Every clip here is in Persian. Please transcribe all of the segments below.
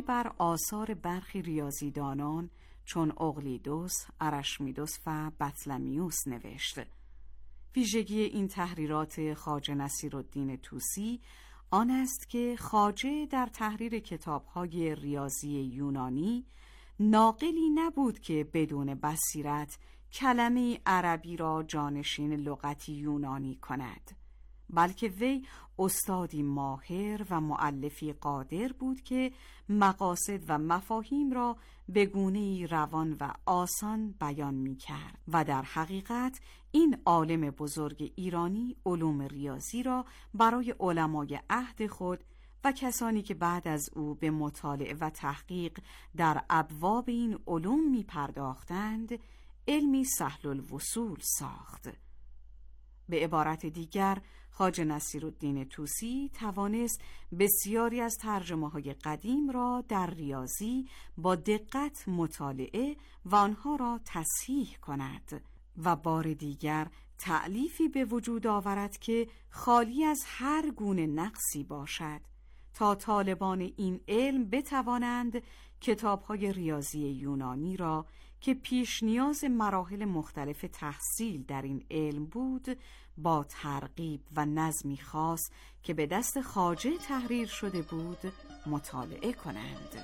بر آثار برخی ریاضیدانان چون اقلیدس، ارشمیدس و بطلمیوس نوشت. ویژگی این تحریرات خواجه نصیرالدین طوسی آن است که خواجه در تحریر کتاب‌های ریاضی یونانی ناقلی نبود که بدون بصیرت کلمه عربی را جانشین لغتی یونانی کند، بلکه وی استادی ماهر و مؤلفی قادر بود که مقاصد و مفاهیم را به گونه‌ای روان و آسان بیان می‌کرد و در حقیقت این عالم بزرگ ایرانی علوم ریاضی را برای علمای عهد خود و کسانی که بعد از او به مطالعه و تحقیق در ابواب این علوم می‌پرداختند علمی سهل الوصول ساخت. به عبارت دیگر خواجه نصیرالدین طوسی توانست بسیاری از ترجمه‌های قدیم را در ریاضی با دقت مطالعه و آنها را تصحیح کند و بار دیگر تألیفی به وجود آورد که خالی از هر گونه نقصی باشد تا طالبان این علم بتوانند کتاب‌های ریاضی یونانی را که پیش نیاز مراحل مختلف تحصیل در این علم بود با ترغیب و نظمی خاص که به دست خواجه تحریر شده بود مطالعه کنند.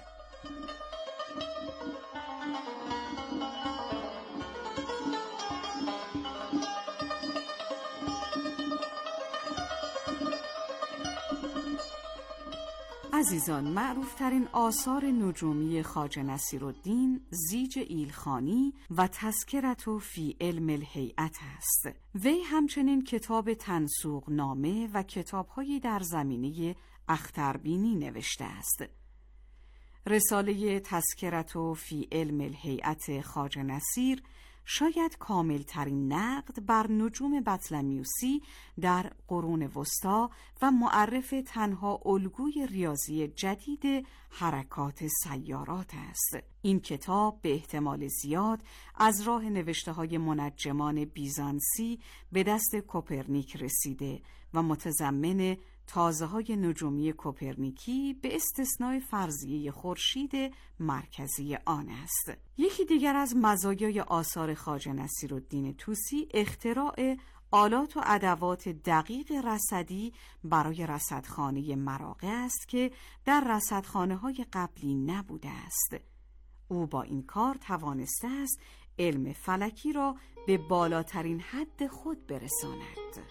عزیزان، معروفترین آثار نجومی خواجه نصیرالدین زیج ایلخانی و تذکرة فی علم الهیئت است. وی همچنین کتاب تنسوق نامه و کتاب‌هایی در زمینه اختربینی نوشته است. رساله تذکرة فی علم الهیئت خواجه نصیر شاید کامل ترین نقد بر نجوم بطلمیوسی در قرون وسطی و معرف تنها الگوی ریاضی جدید حرکات سیارات است. این کتاب به احتمال زیاد از راه نوشته‌های منجمان بیزانسی به دست کوپرنیک رسیده و متضمن تازه‌های نجومی کوپرنیکی به استثنای فرضیه خورشید مرکزی آن است. یکی دیگر از مزایای آثار خواجه نصیرالدین طوسی اختراع آلات و ادوات دقیق رصدی برای رصدخانه مراغه است که در رصدخانه‌های قبلی نبوده است. او با این کار توانسته است علم فلکی را به بالاترین حد خود برساند.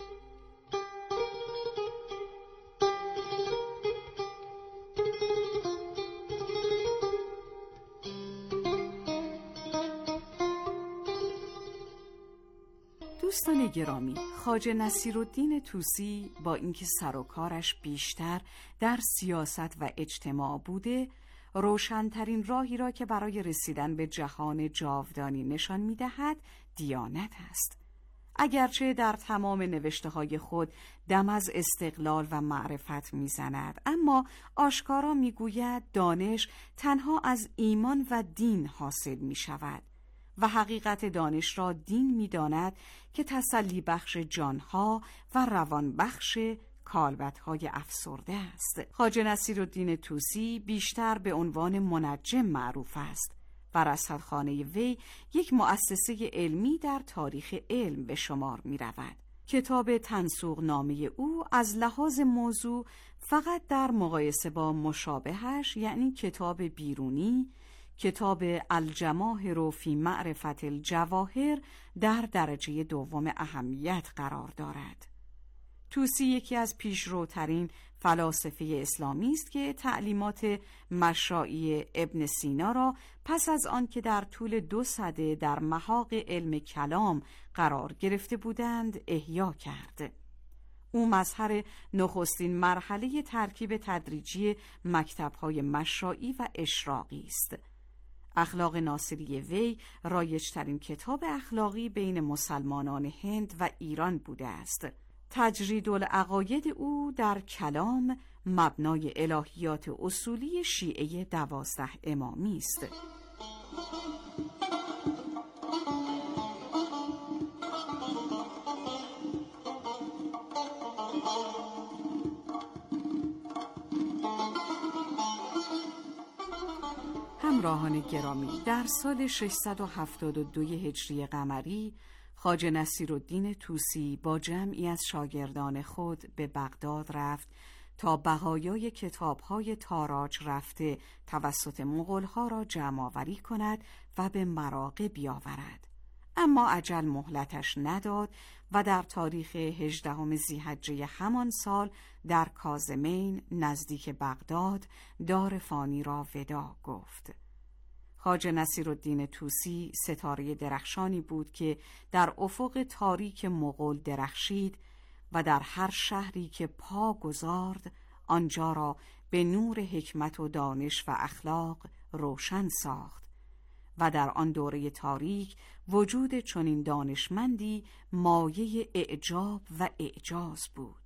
دوستان گرامی، خواجه نصیرالدین طوسی با اینکه سر و کارش بیشتر در سیاست و اجتماع بوده، روشن‌ترین راهی را که برای رسیدن به جهان جاودانی نشان می‌دهد دیانت است. اگرچه در تمام نوشته‌های خود دم از استقلال و معرفت می‌زند، اما آشکارا می‌گوید دانش تنها از ایمان و دین حاصل می‌شود و حقیقت دانش را دین می‌داند که تسلی بخش جانها و روان بخش کالبدهای افسرده است. خواجه نصیرالدین طوسی بیشتر به عنوان منجم معروف است و رصدخانه وی یک مؤسسه علمی در تاریخ علم به شمار می رود. کتاب تنسوق نامه او از لحاظ موضوع فقط در مقایسه با مشابهش یعنی کتاب بیرونی، کتاب الجواهر فی معرفت الجواهر در درجه دوم اهمیت قرار دارد. طوسی یکی از پیشروترین فلاسفه اسلامی است که تعلیمات مشائی ابن سینا را پس از آن که در طول 2 سده در محاق علم کلام قرار گرفته بودند احیا کرد. او مظهر نخستین مرحله ترکیب تدریجی مکتب‌های مشائی و اشراقی است. اخلاق ناصری وی رایج‌ترین کتاب اخلاقی بین مسلمانان هند و ایران بوده است. تجرید العقاید او در کلام مبنای الهیات اصولی شیعه 12 امامی است. همراهان گرامی، در سال 672 هجری قمری خواجه نصیرالدین طوسی با جمعی از شاگردان خود به بغداد رفت تا بقایای کتاب‌های تاراج رفته توسط مغول‌ها را جمع‌آوری کند و به مراغه بیاورد. اما اجل مهلتش نداد و در تاریخ 18 ذی‌حجه همان سال در کاظمین نزدیک بغداد دار فانی را وداع گفت. خواجه نصیرالدین طوسی ستاره درخشانی بود که در افق تاریک مغول درخشید و در هر شهری که پا گذارد آنجا را به نور حکمت و دانش و اخلاق روشن ساخت و در آن دوره تاریک وجود چنین دانشمندی مایه اعجاب و اعجاز بود.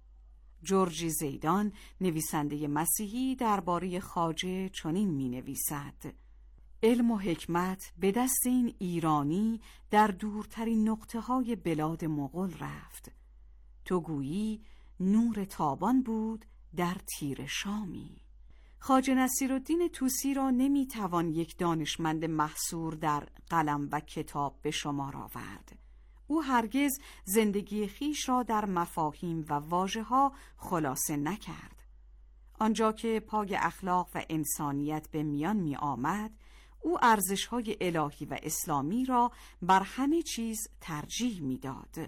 جورج زیدان نویسنده مسیحی درباره خواجه چنین می‌نویسد: علم و حکمت به دست این ایرانی در دورترین نقطه‌های بلاد مغول رفت. تو گویی نور تابان بود در تیر شامی. خواجه نصیرالدین طوسی را نمیتوان یک دانشمند محصور در قلم و کتاب به شمار آورد. او هرگز زندگی خیش را در مفاهیم و واژه‌ها خلاصه نکرد. آنجا که پای اخلاق و انسانیت به میان می آمد، او ارزش‌های الهی و اسلامی را بر همه چیز ترجیح می‌داد.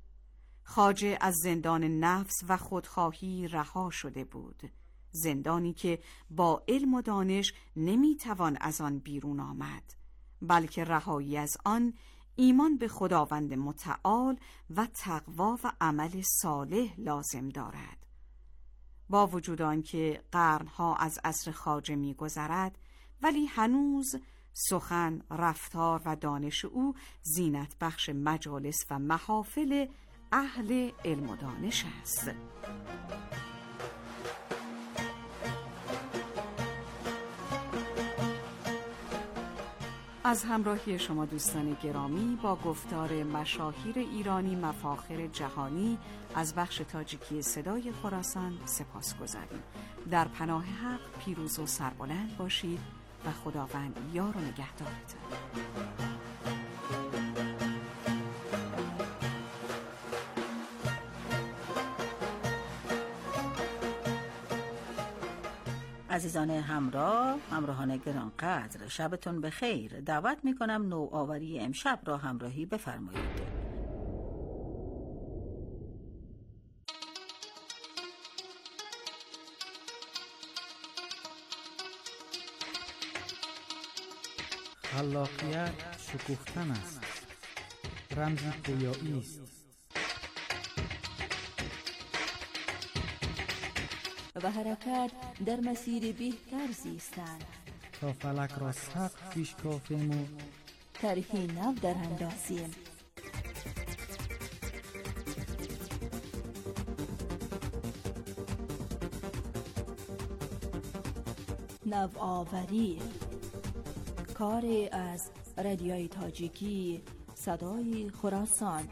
خواجه از زندان نفس و خودخواهی رها شده بود، زندانی که با علم و دانش نمی‌توان از آن بیرون آمد، بلکه رهایی از آن ایمان به خداوند متعال و تقوا و عمل صالح لازم دارد. با وجود آنکه قرنها از عصر خواجه می‌گذرد، ولی هنوز سخن، رفتار و دانش او زینت بخش مجالس و محافل اهل علم و دانش است. از همراهی شما دوستان گرامی با گفتار مشاهیر ایرانی مفاخر جهانی از بخش تاجیکی صدای خراسان سپاسگزاریم. در پناه حق پیروز و سربلند باشید و خداوند یار و نگهدارتان. عزیزان همراهان گرانقدر، شبتون بخیر. دعوت میکنم نوآوری امشب را همراهی بفرمایید. خلاقیت شکوفتن است، رمزی گویایی است. و حرکت در مسیر بهتر زیستن تا فلک را سقف پیش کافیم و طرحی نو در اندازیم. نوآوری کاری از رادیوی تاجیکی صدای خراسان.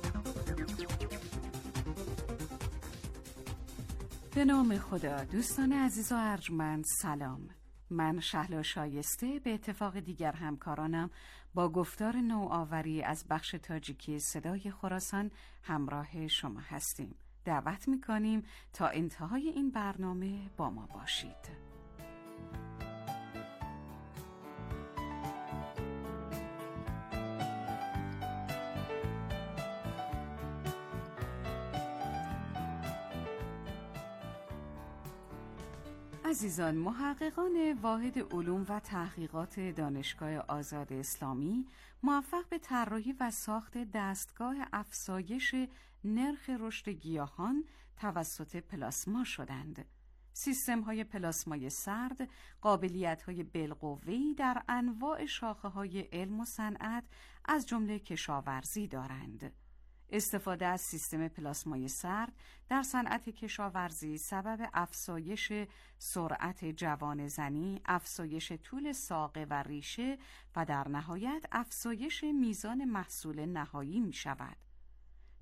به نام خدا. دوستان عزیز و ارجمند سلام. من شهلا شایسته به اتفاق دیگر همکارانم با گفتار نوآوری از بخش تاجیکی صدای خراسان همراه شما هستیم. دعوت میکنیم تا انتهای این برنامه با ما باشید. عزیزان، محققان واحد علوم و تحقیقات دانشگاه آزاد اسلامی موفق به طراحی و ساخت دستگاه افزایش نرخ رشد گیاهان توسط پلاسما شدند. سیستم‌های پلاسمای سرد قابلیت‌های بالقوه‌ای در انواع شاخه‌های علم و صنعت از جمله کشاورزی دارند. استفاده از سیستم پلاسمای سرد در صنعت کشاورزی سبب افزایش سرعت جوانه‌زنی، افزایش طول ساقه و ریشه و در نهایت افزایش میزان محصول نهایی می شود.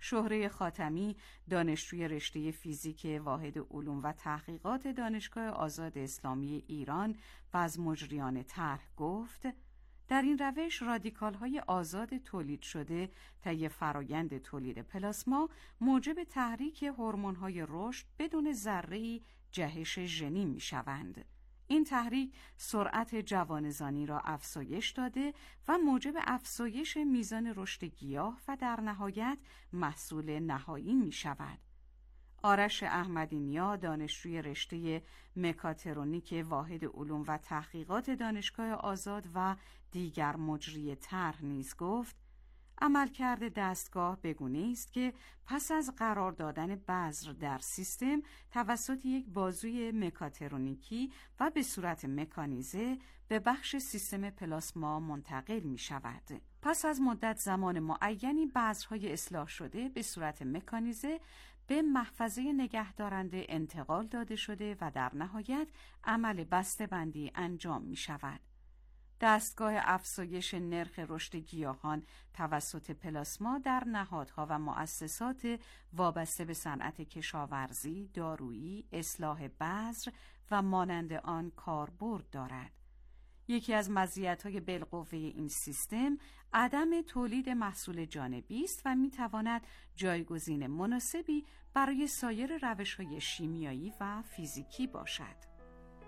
شهره خاتمی، دانشجوی رشته فیزیک واحد علوم و تحقیقات دانشگاه آزاد اسلامی ایران و از مجریان طرح گفت: در این روش رادیکال‌های آزاد تولید شده طی فرایند تولید پلاسما موجب تحریک هورمون‌های رشد بدون ذره‌ای جهش ژنی می‌شوند. این تحریک سرعت جوانه‌زانی را افزایش داده و موجب افزایش میزان رشد گیاه و در نهایت محصول نهایی می‌شود. آرش احمدی‌نیا، دانشجوی رشته مکاترونیک واحد علوم و تحقیقات دانشگاه آزاد و دیگر مجری طرح نیز گفت: عملکرد دستگاه بگونه است که پس از قرار دادن بذر در سیستم توسط یک بازوی مکاترونیکی و به صورت مکانیزه به بخش سیستم پلاسما منتقل می شود. پس از مدت زمان معینی بذرهای اصلاح شده به صورت مکانیزه به محفظه نگهدارنده انتقال داده شده و در نهایت عمل بسته‌بندی انجام می شود. دستگاه افزایش نرخ رشد گیاهان توسط پلاسما در نهادها و مؤسسات وابسته به صنعت کشاورزی، دارویی، اصلاح بذر و مانند آن کاربرد دارد. یکی از مزیت‌های بالقوه این سیستم عدم تولید محصول جانبی است و می‌تواند جایگزین مناسبی برای سایر روش‌های شیمیایی و فیزیکی باشد.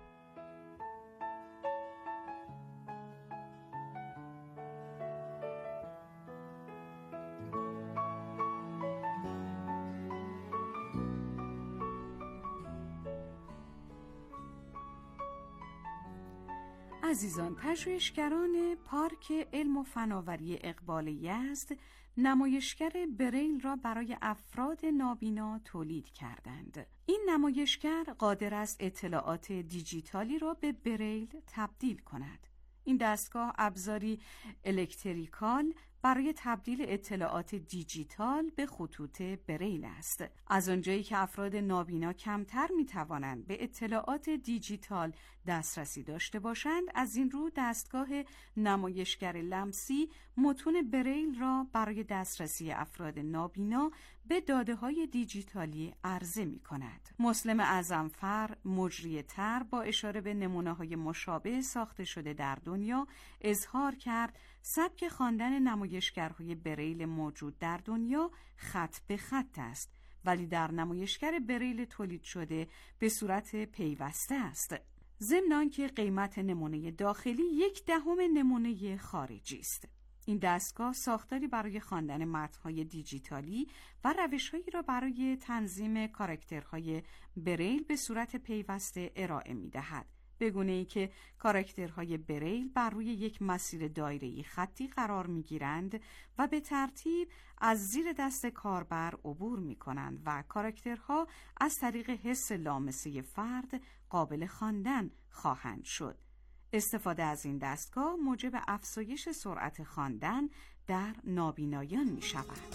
عزیزان، پژوهشگران پارک علم و فناوری اقبال یزد نمایشگر بریل را برای افراد نابینا تولید کردند. این نمایشگر قادر است اطلاعات دیجیتالی را به بریل تبدیل کند. این دستگاه ابزاری الکتریکال برای تبدیل اطلاعات دیجیتال به خطوط بریل است. از آنجایی که افراد نابینا کمتر می‌توانند به اطلاعات دیجیتال دسترسی داشته باشند، از این رو دستگاه نمایشگر لمسی متون بریل را برای دسترسی افراد نابینا به داده‌های دیجیتالی عرضه می‌کند. مسلم اعظمفر، مجری طرح، با اشاره به نمونه‌های مشابه ساخته شده در دنیا اظهار کرد سبک خواندن نمایشگرهای بریل موجود در دنیا خط به خط است، ولی در نمایشگر بریل تولید شده به صورت پیوسته است. ضمن آنکه قیمت نمونه داخلی 1/10 نمونه خارجی است. این دستگاه ساختاری برای خواندن متن‌های دیجیتالی و روش‌هایی را برای تنظیم کاراکترهای بریل به صورت پیوسته ارائه می‌دهد، به گونه‌ای که کاراکترهای بریل بر روی یک مسیر دایره‌ای خطی قرار می‌گیرند و به ترتیب از زیر دست کاربر عبور می‌کنند و کاراکترها از طریق حس لامسه فرد قابل خواندن خواهند شد. استفاده از این دستگاه موجب افزایش سرعت خواندن در نابینایان می‌شود.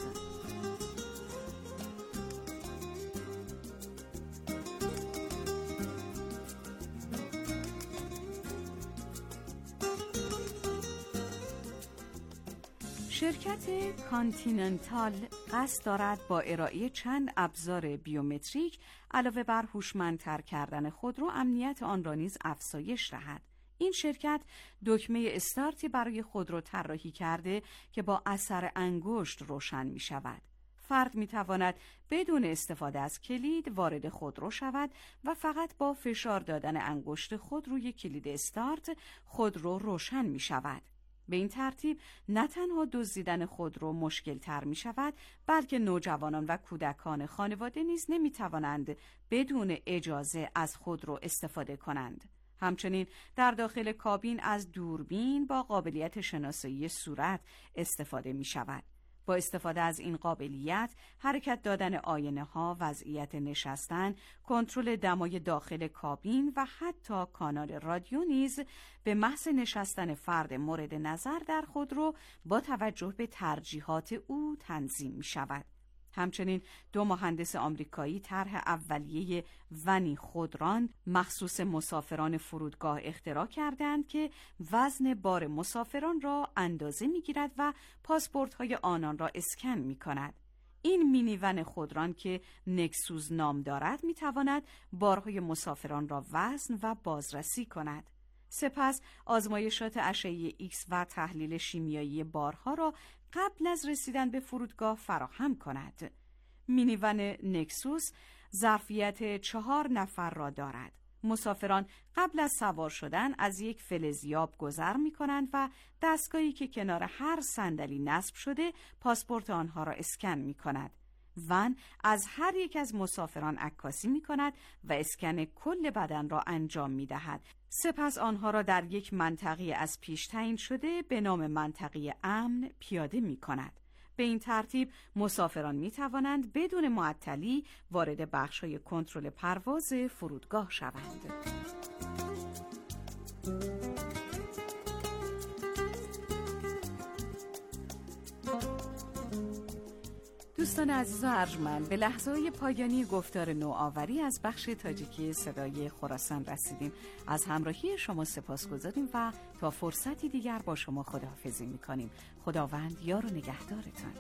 شرکت کانتیننتال قصد دارد با ارائه چند ابزار بیومتریک علاوه بر هوشمندتر کردن خودرو امنیت آن را نیز افزایش دهد. این شرکت دکمه استارتی برای خودرو طراحی کرده که با اثر انگشت روشن می شود. فرد می تواند بدون استفاده از کلید وارد خودرو شود و فقط با فشار دادن انگشت خود روی کلید استارت خودرو روشن می شود. به این ترتیب نه تنها دزدیدن خودرو مشکل تر می شود، بلکه نوجوانان و کودکان خانواده نیز نمی توانند بدون اجازه از خودرو استفاده کنند. همچنین در داخل کابین از دوربین با قابلیت شناسایی صورت استفاده می شود. با استفاده از این قابلیت، حرکت دادن آینه ها، وضعیت نشستن، کنترل دمای داخل کابین و حتی کانال رادیو نیز به محض نشستن فرد مورد نظر در خودرو با توجه به ترجیحات او تنظیم می شود. همچنین 2 مهندس آمریکایی طرح اولیه ونی خودران مخصوص مسافران فرودگاه اختراع کردند که وزن بار مسافران را اندازه می‌گیرد و پاسپورت‌های آنان را اسکن می‌کند. این مینیون خودران که نکسوس نام دارد میتواند بارهای مسافران را وزن و بازرسی کند. سپس آزمایشات اشعه ایکس و تحلیل شیمیایی بارها را قبل از رسیدن به فرودگاه فراهم کند. مینیون نکسوس ظرفیت 4 نفر را دارد. مسافران قبل از سوار شدن از یک فلزیاب گذر می کنند و دستگاهی که کنار هر صندلی نصب شده پاسپورت آنها را اسکن می کند. ون از هر یک از مسافران عکاسی می کند و اسکن کل بدن را انجام می دهد. سپس آنها را در یک منطقه از پیش تعیین شده به نام منطقه امن پیاده می کند. به این ترتیب مسافران می توانند بدون معطلی وارد بخش‌های کنترل پرواز فرودگاه شوند. دوستان عزیز و ارجمند، به لحظه‌های پایانی گفتار نوآوری از بخش تاجیکی صدای خراسان رسیدیم. از همراهی شما سپاسگزاریم و تا فرصتی دیگر با شما خداحافظی می‌کنیم. خداوند یار و نگهدارتان.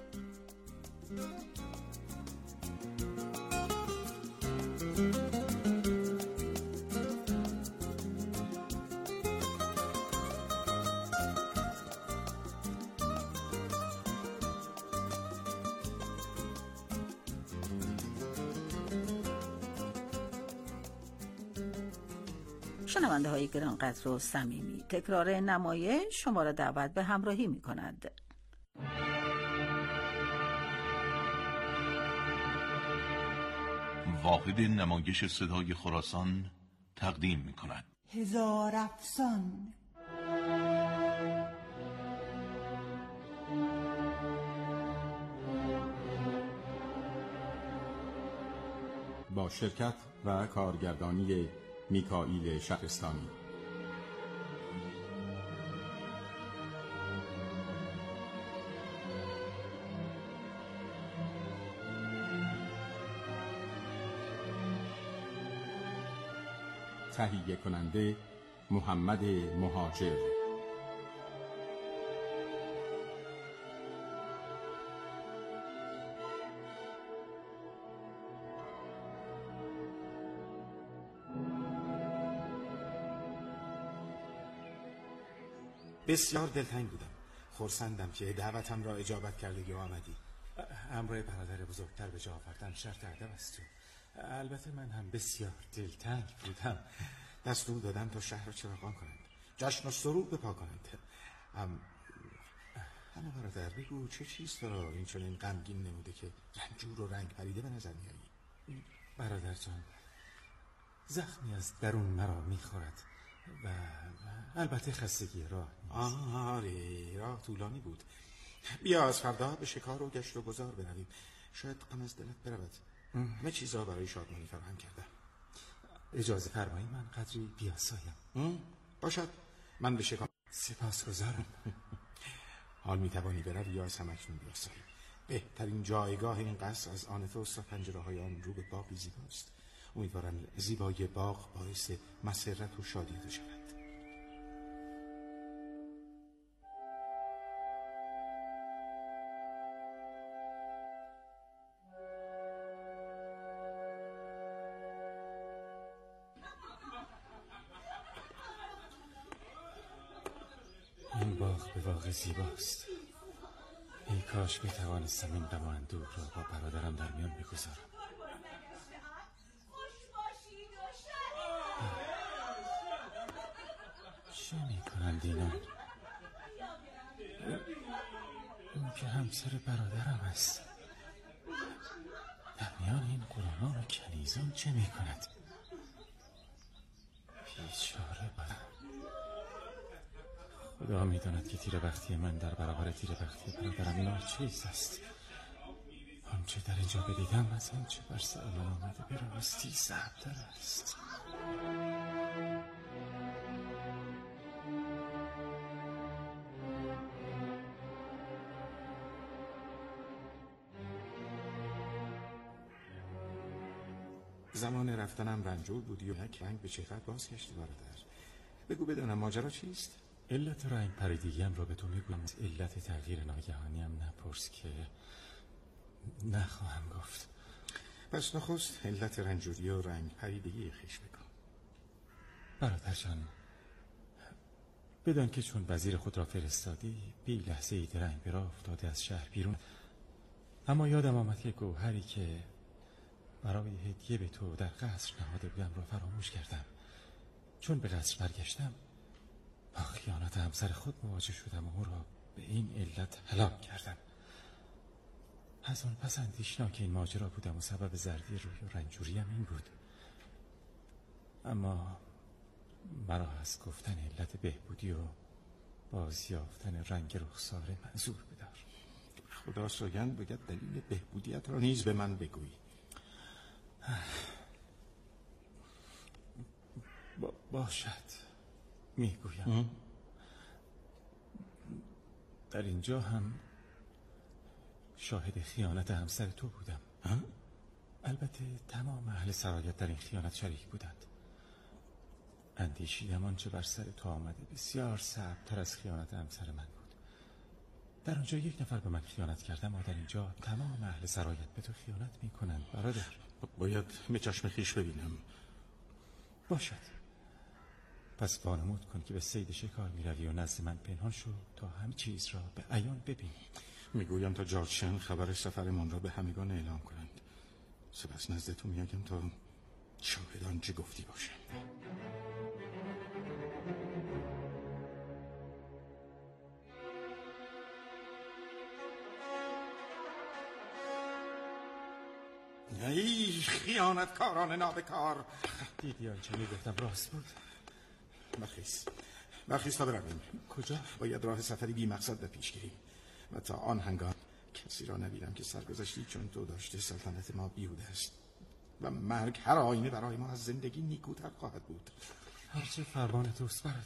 شنونده های گرانقدر و صمیمی، تکرار نمایش شما را دعوت به همراهی می کند. واحد نمایش صدای خراسان تقدیم می کند هزار افسان. با شرکت و کارگردانی میکائیل شهرستانی. تهیه کننده محمد مهاجر. بسیار دلتنگ بودم. خرسندم که دعوتم را اجابت کرده و آمدی. امر برادر بزرگتر به جا آوردن شرط ادب است. البته من هم بسیار دلتنگ بودم. دستور دادم تا شهر را چراغان کنند، جشن و سرود بپا کنند. اما برادر بگو چه چیز تو را این چنین غمگین نموده که رنجور و رنگ پریده به نظر میایی؟ برادر جان، زخمی از درون مرا میخورد و البته خستگی راه نیست. آره، راه طولانی بود. بیا از فردا به شکار و گشت و گذار برویم. شاید غم از دلت برود. همه چیزها برای شادمانی فراهم کردم. اجازه فرمایید من قدری بیاسایم. باشد، من به شکار. سپاسگزارم. حال میتوانی بروی یا از همکنون بیاسایی؟ بهترین جایگاه این قصر از آن توست و پنجره‌های آن رو به باغی زیباست. امیدوارم زیبایی باغ باعث مسرت و شادی تو شود. این باغ به واقع زیباست. ای کاش میتوانستم این غم و اندوه را با برادرم در میان بگذارم. چه میکنند اینان؟ اون که همسر برادرم است. در میان این قرآن و کنیزان چه میکند؟ بیچاره خدا میداند که تیره‌بختی من در برابر تیره‌بختی برادرم ناچیز است. آنچه در اینجا بدیدم از آنچه بر سر من آمده به راستی صعب‌تر است. زمان رفتنم رنجور بودی و یک رنگ به چهرت باز گشتی برادر. بگو بدانم ماجرا چیست؟ علت رنگ پریدگیم را به تو میگویم. علت تغییر ناگهانیم نپرس که نخواهم گفت. پس نخست علت رنجوری و رنگ پریدگی خویش بگو. برادر جان، بدان که چون وزیر خود را فرستادی بی لحظه ای درنگ به راه افتاده از شهر بیرون، اما یادم آمد که گوهری که برای هدیه به تو در قصر نهاده بودم را فراموش کردم. چون به قصر برگشتم با خیانت همسر خود مواجه شدم و او را به این علت هلاک کردم. از آن پس اندیشناک این ماجرا بودم و سبب زردی روی و رنجوریم این بود. اما مرا از گفتن علت بهبودی و بازیافتن رنگ رخساره منظور بدار. خدا سوگند بگد دلیل بهبودیت را نیز به من بگویی. باشد میگویم. در اینجا هم شاهد خیانت همسر تو بودم. البته تمام اهل سرایت در این خیانت شریک بودند. اندیشیدم آنچه بر سر تو آمده بسیار صعب‌تر از خیانت همسر من بود. در آنجا یک نفر به من خیانت کرد، اما در اینجا تمام اهل سرایت به تو خیانت میکنند برادر. باید به چشم خویش ببینم. باشد. پس وانمود کن که به صید شکار میروی و نزد من پنهان شو تا همه چیز را به عیان ببینی. میگویم تا جارچن خبر سفرمان را به همگان اعلام کنند. سپس نزد تو میایم تا شاهدان چه گفتی باشند. ای خیانتکاران نابکار! دیدی آنچه میگفتم راست بود؟ برخیز تا برویم. کجا؟ باید راه سفری بی مقصد به پیش گیریم و تا آن هنگام کسی را نبینم که سرگذشتی چون تو داشته. سلطنت ما بیهوده است و مرگ هر آینه برای ما از زندگی نیکوتر خواهد بود. هرچه فرمان توست برادر.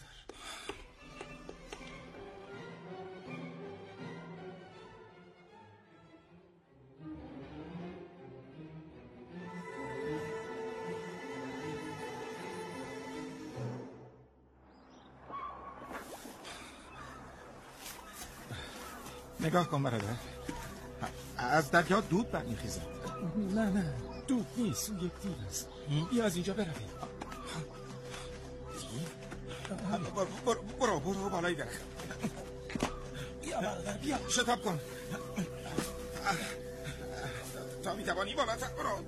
نگاه کن برادر، از دریا دود برمیخیزد. نه دود نیست، یک دیو است. بیا از اینجا برویم. برو بالای درخت. بیا برادر بیا، شتاب کن تا میتوانی بالاتر برو.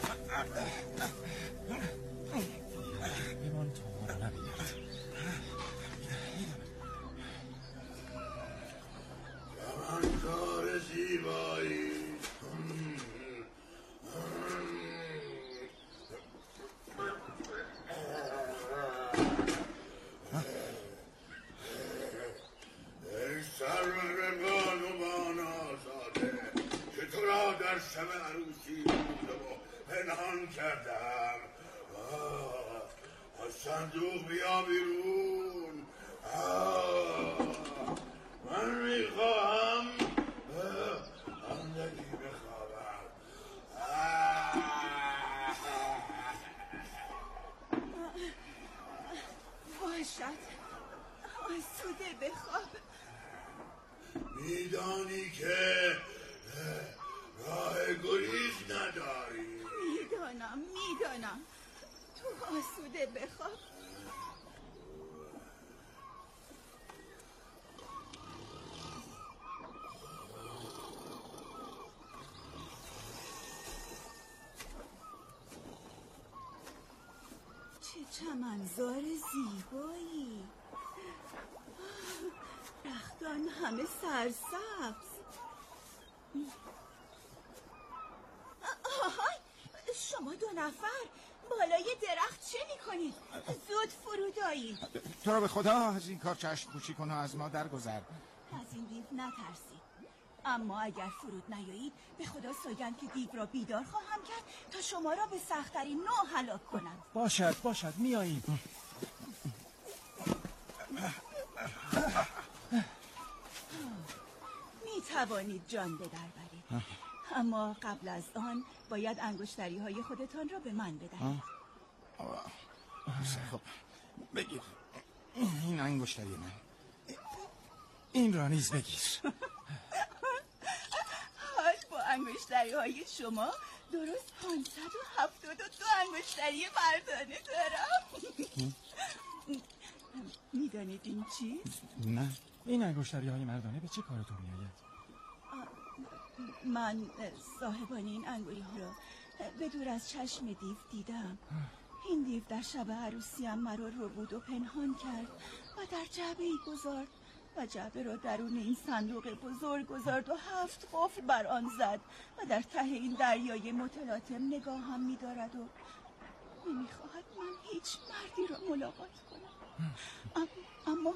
بمان تا ما را نبیند. کار زیبایی. ای سرورگان و بانازاده که تو را در شب عروسی بوده و پنهان کردم. از صندوق بیا بیرون. من میخواهم اندکی بخوابم. باشد آسوده بخواب. میدانی که راه گریز نداری. میدانم تو آسوده بخواب. چه چمنزار زیبایی. درختان همه سرسبز. آهای شما دو نفر بالای درخت چه میکنید؟ زود فرود آیید. تو را به خدا از این کار چشم پوشی کن و از ما درگذر. از این دیو نترسید، اما اگر فرود نیایید به خدا سوگند که دیو را بیدار خواهم کرد تا شما را به سخت‌ترین نوع هلاک کنند. باشد میاییم. می توانید جان به در برید، اما قبل از آن باید انگشتری های خودتان را به من بدهید. خب بگیر این انگشتری من. این را نیز بگیر. حال با انگشتری های شما درست 572 انگشتری مردانه دارم. میدانید این چیست؟ نه، این انگشتری های مردانه به چه کارتون میآید؟ من صاحبان این انگوری ها را به دور از چشم دیو دیدم. این دیو در شب عروسیم مرا رو بود و پنهان کرد و در جعبه‌ای گذارد و جعبه را درون این صندوق بزرگ گذارد و 7 قفل بر آن زد و در ته این دریای متلاطم نگاهم می‌دارد و نمی‌خواهد من هیچ مردی را ملاقات کنم. اما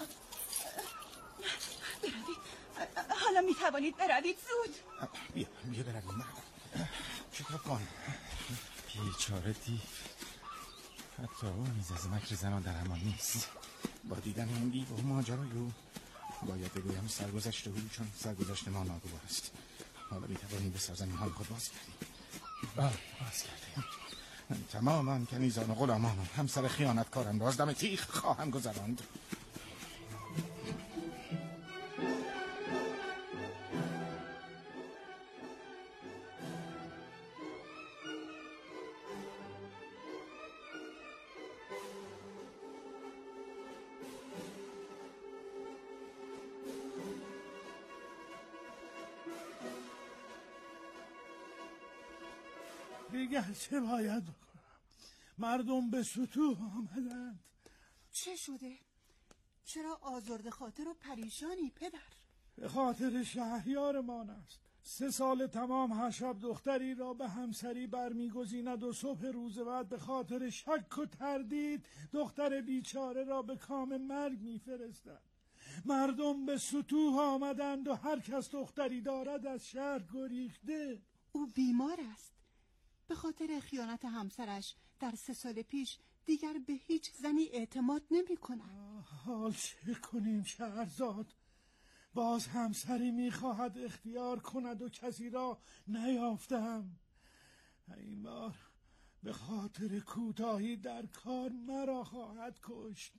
بروید، حالا می‌توانید بروید زود. بیا برویم. کتاب خان، بیچاره دیو، حتی او نیز از مکر زنان در امان نیست. با دیدن این دیو و ماجرای او باید بگویم سرگذشت او، چون سرگذشت ما ناگوار است. حالا می‌توانیم به سرزمین های خود باز کردیم. باز کردیم. تماما کنیزان و غلامان و همسر خیانتکارم را از دم تیغ خواهم گذراند. دیگر چه باید بکنم؟ مردم به ستوه آمدند. چه شده؟ چرا آزرده خاطر و پریشانی پدر؟ به خاطر شهریارمان است. 3 سال تمام هر شب دختری را به همسری برمیگزیند و صبح روز بعد به خاطر شک و تردید دختر بیچاره را به کام مرگ میفرستند. مردم به ستوه آمدند و هر کس دختری دارد از شهر گریخته. او بیمار است. به خاطر خیانت همسرش در 3 سال پیش دیگر به هیچ زنی اعتماد نمی کند. حال چه کنیم شهرزاد؟ باز همسری میخواهد اختیار کند و کسی را نیافتم. این بار به خاطر کوتاهی در کار مرا خواهد کشت.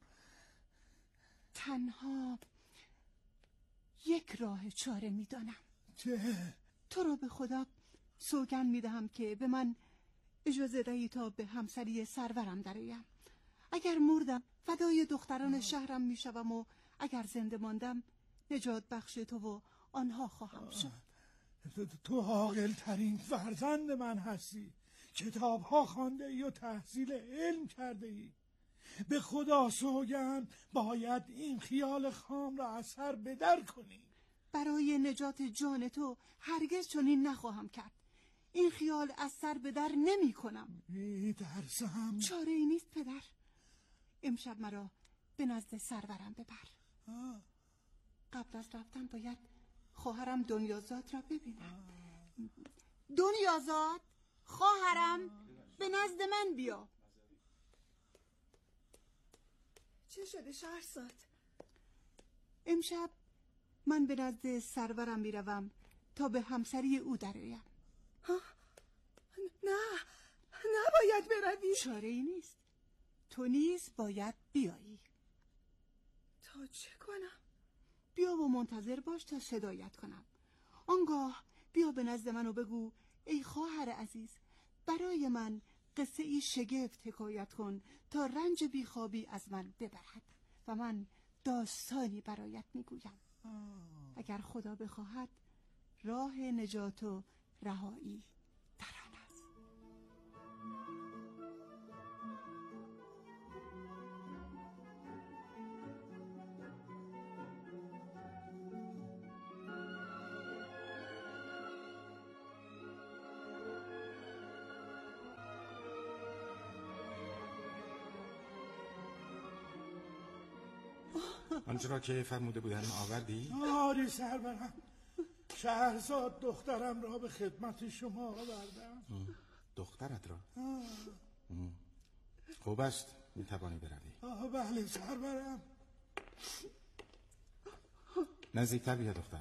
تنها یک راه چاره میدانم. چه؟ تو رو به خدا سوگند میدهم که به من اجازه دهی تا به همسری سرورم درآیم. اگر مردم فدای دختران شهرم میشوم و اگر زنده ماندم نجات بخش تو و آنها خواهم شد. تو عاقل ترین فرزند من هستی. کتاب ها خوانده ای و تحصیل علم کرده ای. به خدا سوگند باید این خیال خام را از سر بدر کنی. برای نجات جان تو هرگز چنین نخواهم کرد. این خیال از سر بدر نمی کنم. می‌ترسم. چاره ای نیست پدر. امشب مرا به نزد سرورم ببر. قبل از رفتن باید خواهرم دنیازاد را ببینم. دنیازاد، خواهرم، به نزد من بیا. چه شده شهرزاد؟ امشب من به نزد سرورم میروم تا به همسری او درآیم. نه، نباید بروی. چاره ای نیست. تو نیز باید بیایی. تا چه کنم؟ بیا و منتظر باش تا صدایت کنم. آنگاه بیا به نزد من و بگو ای خواهر عزیز، برای من قصه ای شگفت حکایت کن تا رنج بیخوابی از من ببرد و من داستانی برایت میگویم. اگر خدا بخواهد راه نجات و رهایی در آن است. آنچه را که فرموده بودن آوردی؟ آری سرورم. شهرزاد دخترم را به خدمت شما آوردم. دخترت را؟ خوب است، میتوانی بروی. بله سرورم. نزدیکتر بیا دختر.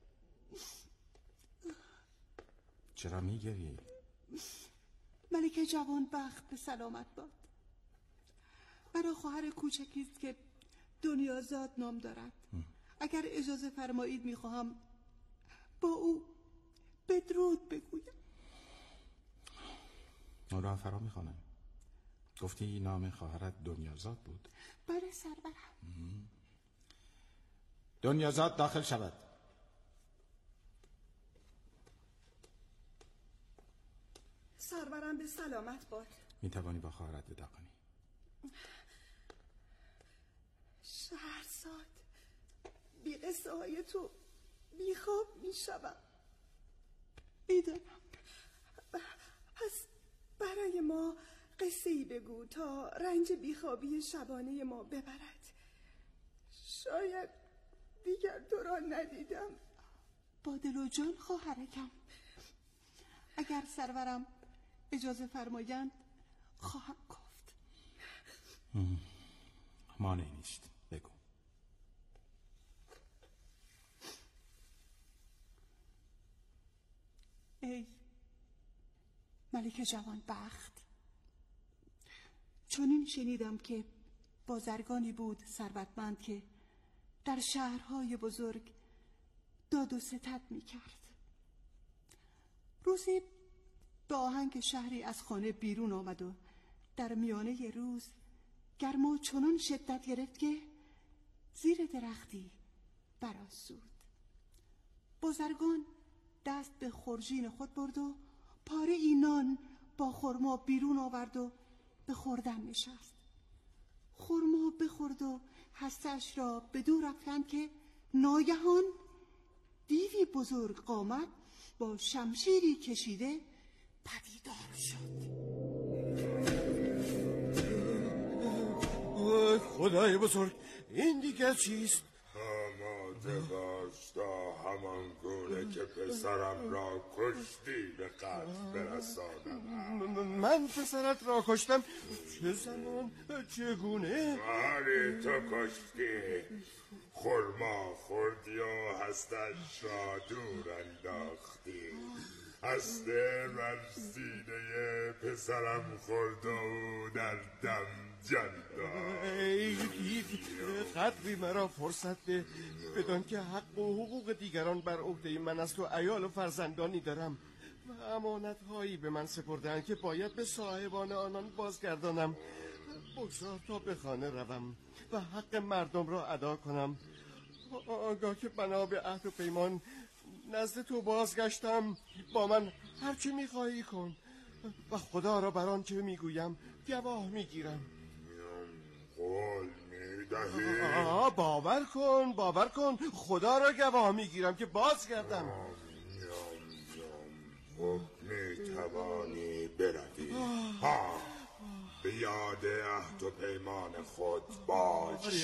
چرا میگریی؟ ملکه جوان بخت به سلامت باد. برای خواهر کوچکی است که دنیازاد نام دارد. اگر اجازه فرمایید میخواهم با او بدرود بگویم. اون را فرا میخوانم. گفتی نام خواهرت دنیازاد بود؟ بله سرورم. دنیازاد داخل شود. سرورم به سلامت باد. میتوانی با خواهرت ودا کنی. شهرزاد، بی قصه های تو بیخواب میشوم. میدانم. پس برای ما قصه ای بگو تا رنج بیخوابی شبانه ما ببرد. شاید دیگر تو را ندیدم. با دل و جان خواهرکم. اگر سرورم اجازه فرمایند خواهم گفت. مانعی نیست، بگو. ای ملک جوان بخت، چنین شنیدم که بازرگانی بود ثروتمند که در شهرهای بزرگ داد و ستد می کرد. روزی به آهنگ شهری از خانه بیرون آمد و در میانه روز گرما چنان شدت گرفت که زیر درختی برآسود. بازرگان دست به خورجین خود برد و پاره نان با خرما بیرون آورد و به خوردن نشست. خرما بخورد و هستش را به دور افکند که ناگهان دیوی بزرگ قامت با شمشیری کشیده پدیدار شد. خدای بزرگ، این دیگر چیست؟ آماده باش تا همان گونه که پسرم را کشتی به قتل برسانم. من پسرت را کشتم؟ چه زمان؟ چگونه؟ آری تو کشتی. خرما خوردی و هستش را دور انداختی. هسته بر سینه پسرم خورد و در دم جان داد. ای دیو، قدری مرا فرصت ده، بدان که حق و حقوق دیگران بر عهده من است و عیال و فرزندانی دارم و امانت هایی به من سپردند که باید به صاحبان آنان بازگردانم. بگذار تا به خانه روم و حق مردم را ادا کنم. آنگاه که بنا به عهد و پیمان نزد تو بازگشتم، با من هرچی میخواهی کن و خدا را بر آنچه میگویم گواه میگیرم. قول میدهی؟ باور کن خدا را گواه میگیرم که بازگردم. خب میتوانی بروی. به یاد عهد و پیمان خود باش.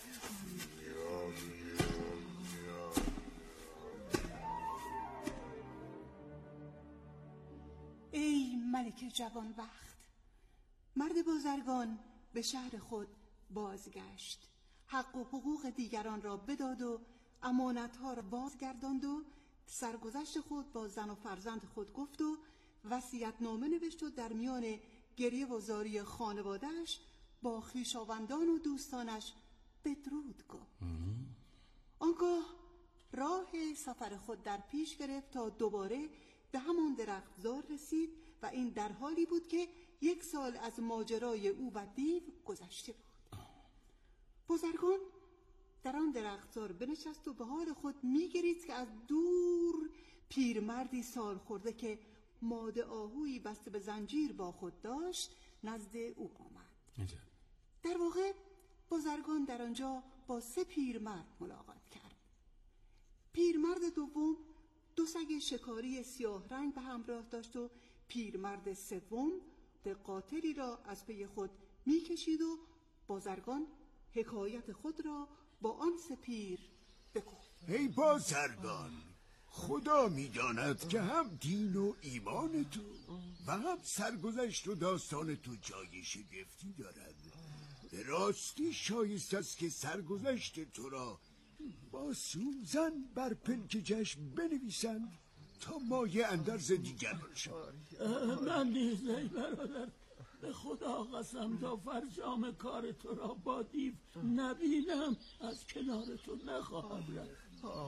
ای ملک جوانبخت، مرد بازرگان به شهر خود بازگشت، حق و حقوق دیگران را بداد و امانتها را بازگرداند و سرگذشت خود با زن و فرزند خود گفت و وصیت‌نامه نوشت و در میان گریه و زاری خانواده‌اش با خویشاوندان و دوستانش بدرود گفت. آنگاه راه سفر خود در پیش گرفت تا دوباره به همان درختزار رسید و این در حالی بود که 1 سال از ماجرای او و دیو گذشته بود. بازرگان در آن درختزار بنشست و به حال خود می‌گرید که از دور پیرمردی سال خورده که ماده آهویی بسته به زنجیر با خود داشت نزد او آمد. در واقع بازرگان در آنجا با 3 پیرمرد ملاقات کرد. پیرمرد دوم 2 سگ شکاری سیاه رنگ به همراه داشت و پیرمرد سوم به قاتلی را از پی خود می‌کشید و بازرگان حکایت خود را با آن 3 پیر بگفت. ای بازرگان، خدا می‌داند که هم دین و ایمان تو و هم سرگذشت و داستان تو جای شگفتی دارد. به راستی شایسته است که سرگذشت تو را با سوزن بر پلک چشم بنویسند تا مایه اندرز دیگر باشد. من نیز ای برادر به خدا قسم تا فرجام کار تو را با دیو نبینم از کنار تو نخواهم رفت.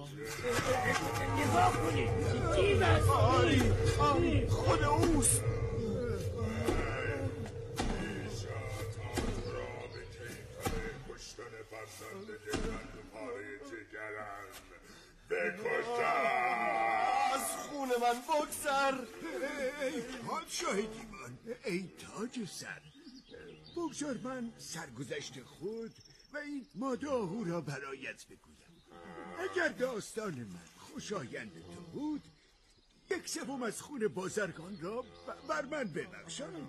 نگاه کنید دیو است. خود اوست. از خون من بگذر. ای پادشاه دیوان، ای تاج سر، بگذار من سرگذشت خود و این ماداهو را برایت بگویم. اگر داستان من خوشایند تو بود، 1/3 از خون بازرگان را بر من ببخشان.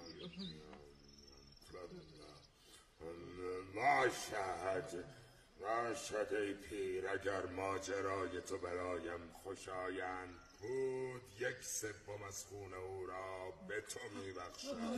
باشد ای پیر، اگر ماجرای تو برایم خوشایند بود 1/3 از خون او را به تو میبخشم.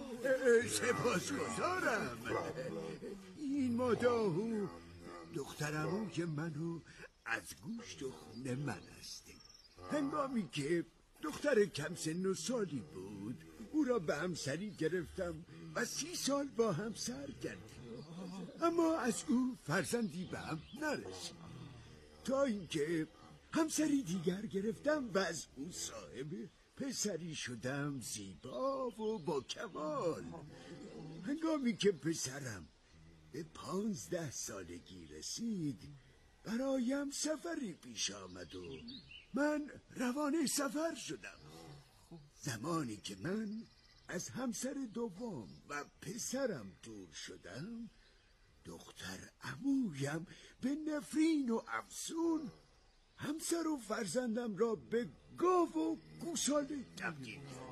سپاسگزارم. این ماداهو دخترعموی منو از گوشت و خون من است. هنگامی که دختر کم سن و سالی بود او را به همسری گرفتم و 30 سال با هم سر کردیم، اما از او فرزندی به هم نرسید تا اینکه همسری دیگر گرفتم و از او صاحب پسری شدم زیبا و با کمال. هنگامی که پسرم به 15 سالگی رسید برایم سفری پیش آمد و من روانه سفر شدم. زمانی که من از همسر دوم و پسرم دور شدم، دختر عمویم به نفرین و افسون همسر و فرزندم را به گاو و گوساله تبدیل کرد.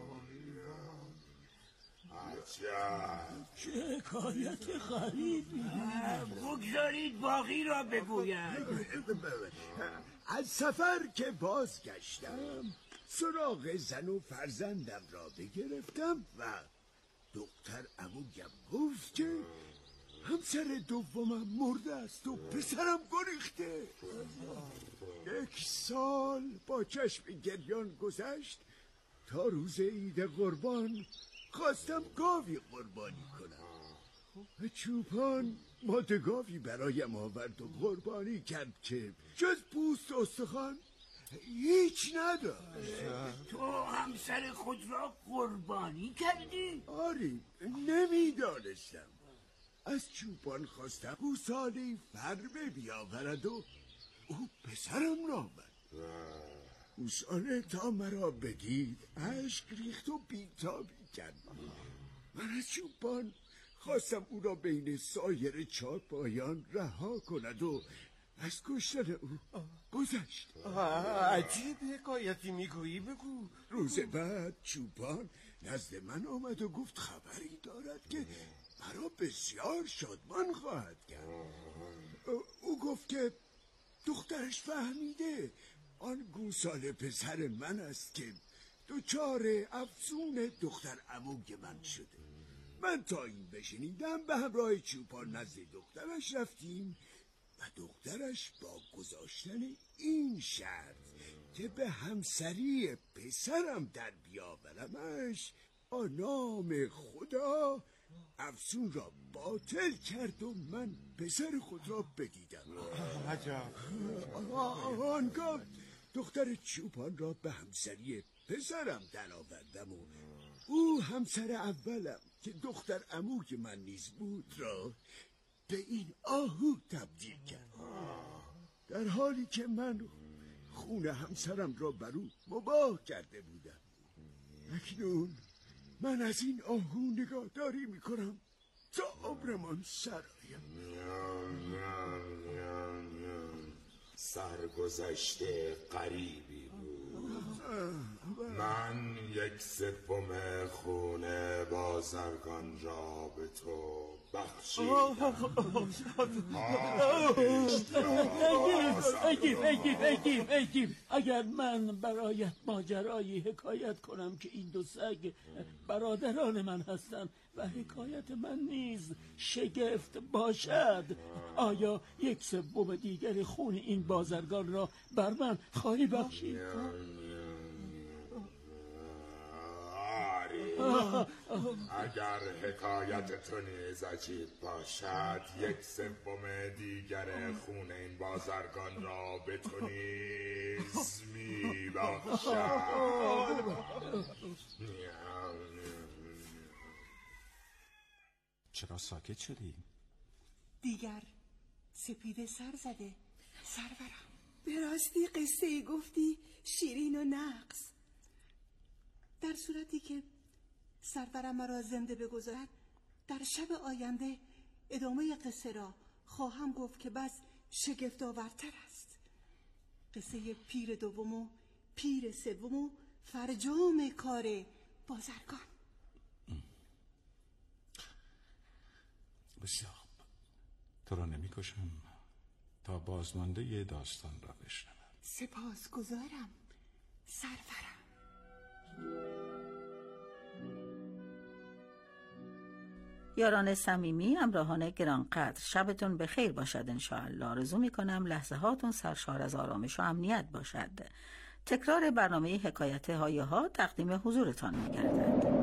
چه حکایت غریبی. بگذارید باقی را بگویم. از سفر که بازگشتم سراغ زن و فرزندم را بگرفتم و دختر عمویم گفت که همسر دومم مرده است و پسرم گریخته. 1 سال با چشم گریان گذشت تا روز عید قربان خواستم گاوی قربانی کنم. چوپان ماده گاوی برایم آورد و قربانی کرد که جز پوست و استخوان هیچ نداشت. تو همسر خود را قربانی کردی؟ آری، نمیدانستم. از چوپان خواستم گوساله فربه بیاورد و او پسرم را آورد. گوساله تا مرا بدید اشک ریخت و بیتابی کرد. من از چوپان خواستم او را بین سایر چارپایان رها کند و از کشتن او گذشت. عجیب حکایتی میگویی، بگو. روز بعد چوپان نزد من آمد و گفت خبری دارد که مرا بسیار شادمان خواهد کرد. او گفت که دخترش فهمیده آن گوساله پسر من است که دچار افسون دختر عموی من شده. من تا این بشنیدم به همراه چوپان نزد دخترش رفتیم و دخترش با گذاشتن این شرط که به همسری پسرم در بیاورمش با نام خدا افسون را باطل کرد و من پسر خود را بدیدم. عجب. آنگاه دختر چوپان را به همسری پسرم در آوردم و او همسر اولم که دختر عموی من نیز بود را به این آهو تبدیل کرد، در حالی که من خون همسرم را بر او مباح کرده بودم. اکنون من از این آهو نگاهداری میکنم تا عمرمان سرایم. سرگذشته غریبی بود. من 1/3 خون بازرگان را به تو بخشیدم. اگیم اگر من برایت ماجرایی حکایت کنم که این 2 سگ برادران من هستند و حکایت من نیز شگفت باشد، آیا 1/3 دیگر خون این بازرگان را بر من خواهی بخشید؟ اگر حکایت تو نیز عجیب باشد 1/3 دیگر خون این بازرگان را به تو نیز می بخشد. چرا ساکت شدی؟ دیگر سپیده سر زده سرورم. به راستی قصه ای گفتی شیرین و نقص. در صورتی که سرورم مرا زنده بگذارد در شب آینده ادامه قصه را خواهم گفت که بس شگفت آورتر است. قصه پیر دوم و پیر سوم و فرجام کار بازرگان. بسیار تو را نمی کشم تا بازمانده داستان را بشنوم. سپاسگزارم سرورم. یاران صمیمی، همراهان گرانقدر، شبتون به خیر باشد انشاءالله. آرزو میکنم لحظه هاتون سرشار از آرامش و امنیت باشد. تکرار برنامه حکایت هایه‌ها تقدیم حضورتان میگردد.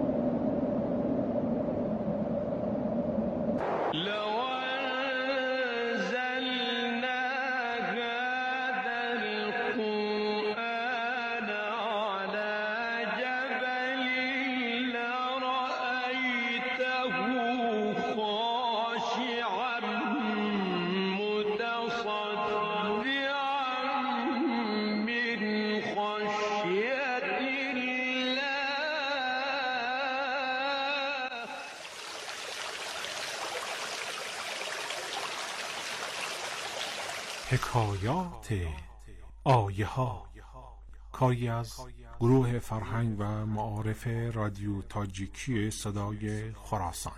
حکایات آیه‌ها، کاری از گروه فرهنگ و معارف رادیو تاجیکی صدای خراسان.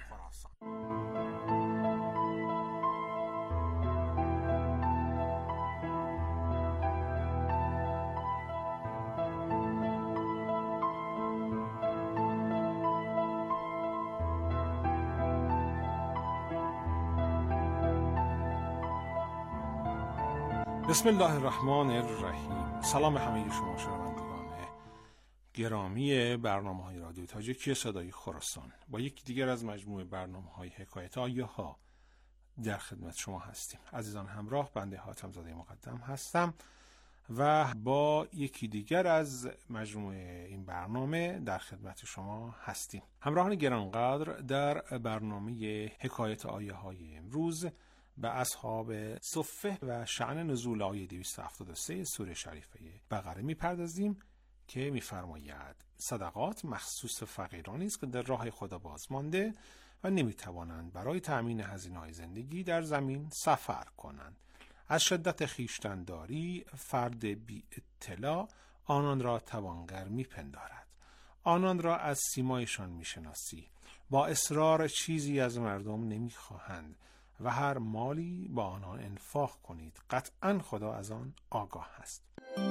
بسم الله الرحمن الرحیم. سلام همه شما شنوندگان گرامی برنامه‌های رادیو تاجیکی صدای خراسان. با یکی دیگر از مجموعه برنامه‌های حکایت آیه‌ها در خدمت شما هستیم. عزیزان همراه، بنده حاتم زاده مقدم هستم و با یکی دیگر از مجموعه این برنامه در خدمت شما هستیم. همراهان گرانقدر، در برنامه حکایت آیه‌های امروز به اصحاب صفه و شأن نزول آیه 273 سوره شریفه بقره میپردازیم که میفرماید صدقات مخصوص فقیرانی است که در راه خدا بازمانده و نمیتوانند برای تأمین هزینه‌های زندگی در زمین سفر کنند. از شدت خویشتن‌داری فرد بی اطلاع آنان را توانگر میپندارد. آنان را از سیمایشان میشناسی. با اصرار چیزی از مردم نمیخواهند و هر مالی با آنها انفاق کنید، قطعاً خدا از آن آگاه است.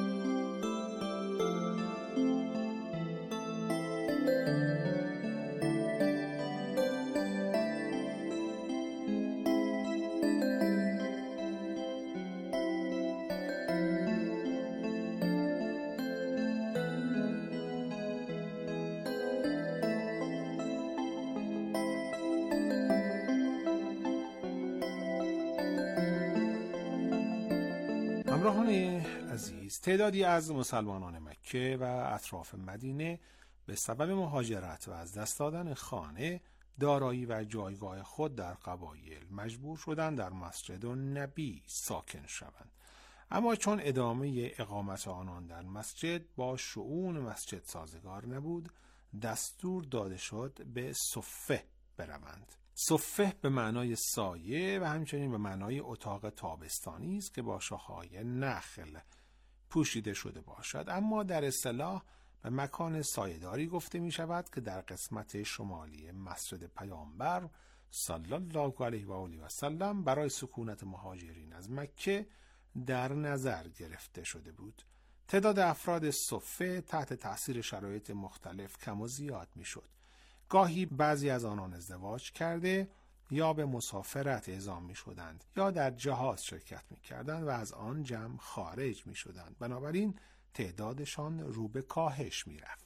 همراهان عزیز، تعدادی از مسلمانان مکه و اطراف مدینه به سبب مهاجرت و از دست دادن خانه، دارایی و جایگاه خود در قبایل مجبور شدند در مسجد النبی ساکن شوند. اما چون ادامه اقامت آنان در مسجد با شؤون مسجد سازگار نبود، دستور داده شد به صفه بروند. صفه به معنای سایه و همچنین به معنای اتاق تابستانی است که با شاخه‌های نخل پوشیده شده باشد، اما در اصطلاح به مکان سایه‌داری گفته می شود که در قسمت شمالی مسجد پیامبر صلی الله علیه و آله و سلم برای سکونت مهاجرین از مکه در نظر گرفته شده بود. تعداد افراد صفه تحت تأثیر شرایط مختلف کم و زیاد می شد. گاهی بعضی از آنان ازدواج کرده یا به مسافرت اعزام می شدند یا در جهاد شرکت می کردند و از آن جمع خارج می شدند. بنابراین تعدادشان رو به کاهش می رفت.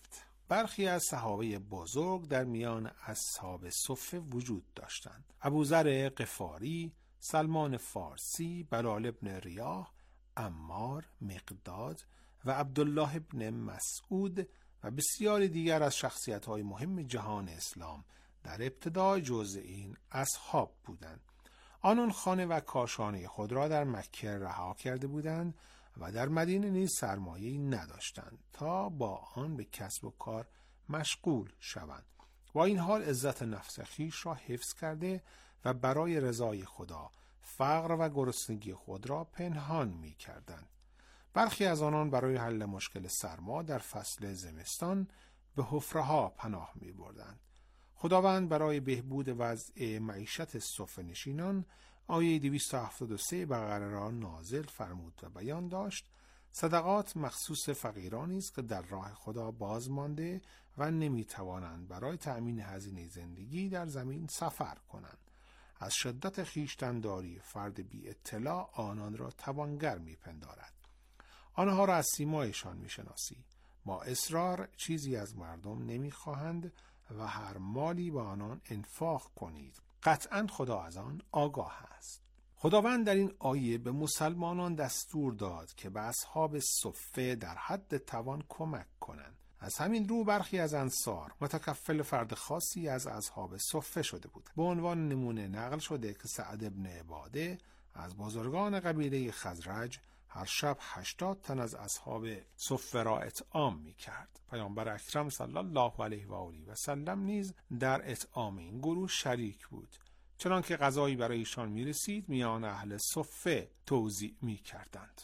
برخی از صحابه بزرگ در میان اصحاب صفه وجود داشتند. ابوذر غفاری، سلمان فارسی، بلال ابن ریاح، عمار، مقداد و عبدالله ابن مسعود و بسیاری دیگر از شخصیت‌های مهم جهان اسلام در ابتدای جزء این اصحاب بودند. آنان خانه و کاشانه خود را در مکه رها کرده بودند و در مدینه نیز سرمایه‌ای نداشتند تا با آن به کسب و کار مشغول شوند. با این حال عزت نفس خویش را حفظ کرده و برای رضای خدا فقر و گرسنگی خود را پنهان می کردند. برخی از آنان برای حل مشکل سرما در فصل زمستان به حفره‌ها پناه می بردند. خداوند برای بهبود وضع معیشت صفه نشینان آیه 273 بقره را نازل فرمود و بیان داشت: صدقات مخصوص فقیرانی است که در راه خدا باز مانده و نمیتوانند برای تأمین هزینه زندگی در زمین سفر کنند. از شدت خویشتن‌داری فرد بی اطلاع آنان را توانگر میپندارد. آنها را از سیمایشان میشناسی. با اصرار چیزی از مردم نمیخواهند و هر مالی به آنان انفاق کنید. قطعاً خدا از آن آگاه است. خداوند در این آیه به مسلمانان دستور داد که به اصحاب صفه در حد توان کمک کنند. از همین رو برخی از انصار متکفل فرد خاصی از اصحاب صفه شده بود. به عنوان نمونه نقل شده که سعد ابن عباده از بزرگان قبیله خزرج هر شب 80 تن از اصحاب صفه را اطعام می کرد. پیامبر اکرم صلی الله علیه و آله و سلم نیز در اطعام این گروه شریک بود. چنان که غذایی برای ایشان می رسید میان اهل صفه توزیع می کردند.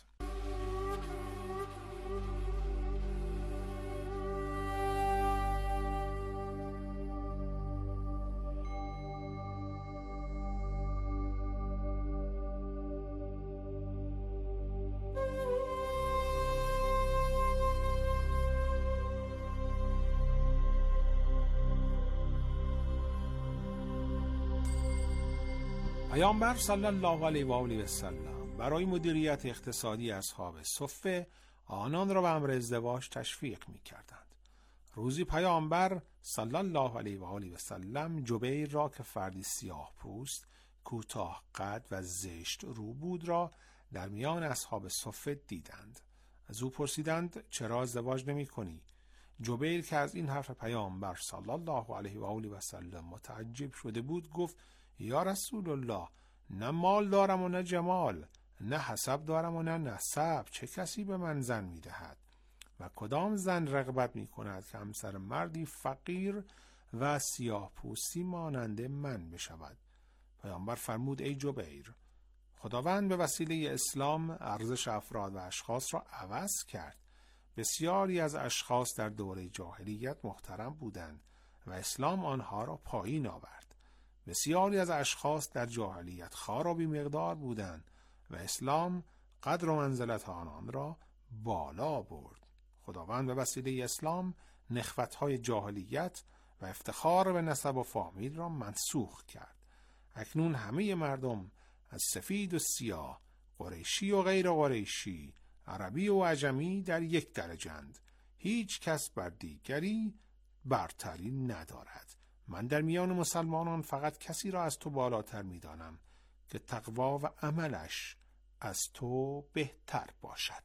پیامبر صلی الله علیه و آله و سلم برای مدیریت اقتصادی اصحاب صفه آنان را به امر ازدواج تشویق می کردند. روزی پیامبر صلی الله علیه و آله و سلم جبیر را که فردی سیاه پوست، کوتاه قد و زشت رو بود را در میان اصحاب صفه دیدند. از او پرسیدند چرا ازدواج نمی کنی؟ جبیر که از این حرف پیامبر صلی الله علیه و آله و سلم متعجب شده بود گفت: یا رسول الله، نه مال دارم و نه جمال، نه حسب دارم و نه نسب، چه کسی به من زن می دهد؟ و کدام زن رغبت می کند که همسر مردی فقیر و سیاه پوستی مانند من بشود؟ پیامبر فرمود: ای جبیر، خداوند به وسیله اسلام ارزش افراد و اشخاص را عوض کرد. بسیاری از اشخاص در دوره جاهلیت محترم بودند و اسلام آنها را پایین آورد. بسیاری از اشخاص در جاهلیت خوار و بی‌مقدار بودند و اسلام قدر و منزلت آنان را بالا برد. خداوند به وسیله اسلام نخوت‌های جاهلیت و افتخار به نسب و فامیل را منسوخ کرد. اکنون همه مردم از سفید و سیاه، قریشی و غیر قریشی، عربی و عجمی در یک درجه‌اند. هیچ کس بر دیگری برتری ندارد. من در میان مسلمانان فقط کسی را از تو بالاتر می دانم که تقوا و عملش از تو بهتر باشد.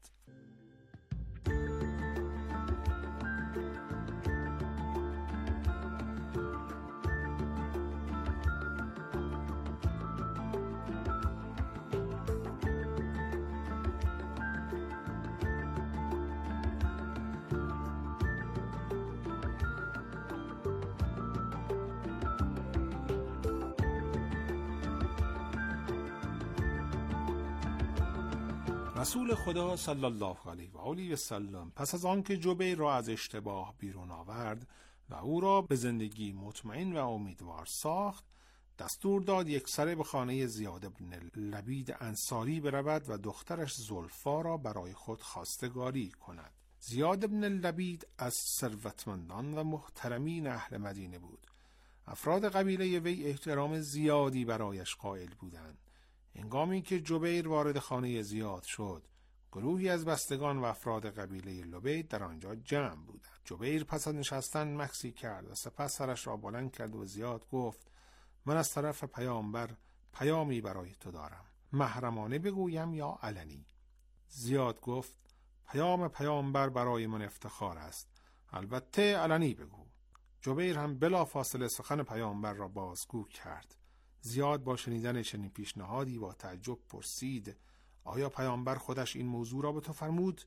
رسول خدا صلی الله علیه و آله و سلم پس از آنکه جبیر را از اشتباه بیرون آورد و او را به زندگی مطمئن و امیدوار ساخت، دستور داد یکسره به خانه زیاد بن لبید انصاری برود و دخترش زلفا را برای خود خواستگاری کند. زیاد بن لبید از ثروتمندان و محترمین اهل مدینه بود. افراد قبیله وی احترام زیادی برایش قائل بودند. هنگامی که جبیر وارد خانه زیاد شد، گروهی از بستگان و افراد قبیله لبید در آنجا جمع بودند. جبیر پس از نشستن مکسی کرد و سپس سرش را بلند کرد و زیاد گفت: من از طرف پیامبر پیامی برای تو دارم. محرمانه بگویم یا علنی؟ زیاد گفت: پیام پیامبر برای من افتخار است، البته علنی بگو. جبیر هم بلا فاصله سخن پیامبر را بازگو کرد. زیاد با شنیدن چنین پیشنهادی با تعجب پرسید: آیا پیامبر خودش این موضوع را به تو فرمود؟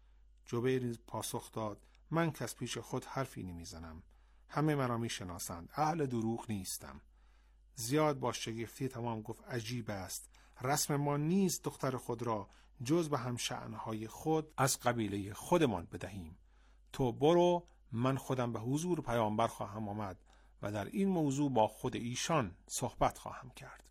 جبیر پاسخ داد: من کس پیش خود حرفی نمیزنم، همه مرا میشناسند، اهل دروغ نیستم. زیاد با شگفتی تمام گفت: عجیب است، رسم ما نیست دختر خود را جز به هم شأنهای خود از قبیله خودمان بدهیم. تو برو، من خودم به حضور پیامبر خواهم آمد و در این موضوع با خود ایشان صحبت خواهم کرد.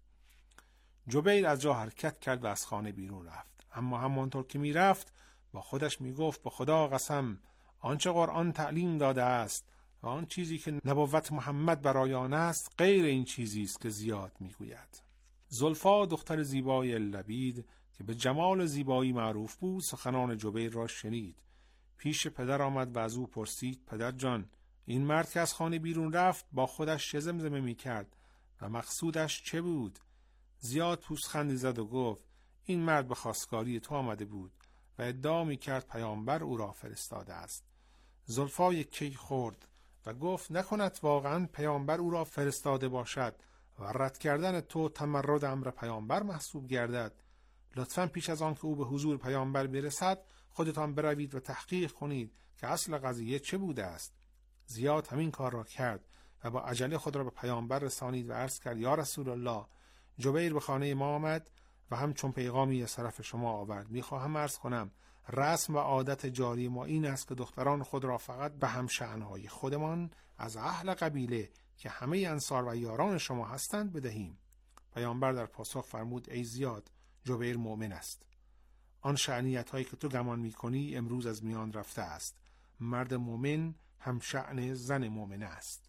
جبیر از جا حرکت کرد و از خانه بیرون رفت، اما همانطور که می رفت با خودش می گفت: به خدا قسم، آنچه قرآن تعلیم داده است و آن چیزی که نبوت محمد برای آن است غیر این چیزی است که زیاد می گوید. زلفا دختر زیبای لبید که به جمال زیبایی معروف بود سخنان جبیر را شنید. پیش پدر آمد و از او پرسید: پدر جان، این مرد که از خانه بیرون رفت با خودش چه زمزمه می کرد و مقصودش چه بود؟ زیاد پوزخندی زد و گفت: این مرد به خواستگاری تو آمده بود و ادعا می کرد پیامبر او را فرستاده است. زلفا یکی خورد و گفت: نکند واقعا پیامبر او را فرستاده باشد و رد کردن تو تمرد امر پیامبر محسوب گردد. لطفاً پیش از آن که او به حضور پیامبر برسد خودتان بروید و تحقیق کنید که اصل قضیه چه بوده است. زیاد همین کار را کرد و با عجله خود را به پیامبر رسانید و عرض کرد: یا رسول الله، جبیر به خانه ما آمد و همچون پیغامی از طرف شما آورد. میخواهم عرض کنم رسم و عادت جاری ما این است که دختران خود را فقط به هم شأنهای خودمان از اهل قبیله که همه انصار و یاران شما هستند بدهیم. پیامبر در پاسخ فرمود: ای زیاد، جبیر مؤمن است. آن شأنیت هایی که تو گمان میکنی امروز از میان رفته است. مرد مؤمن هم شأن زن مؤمن است.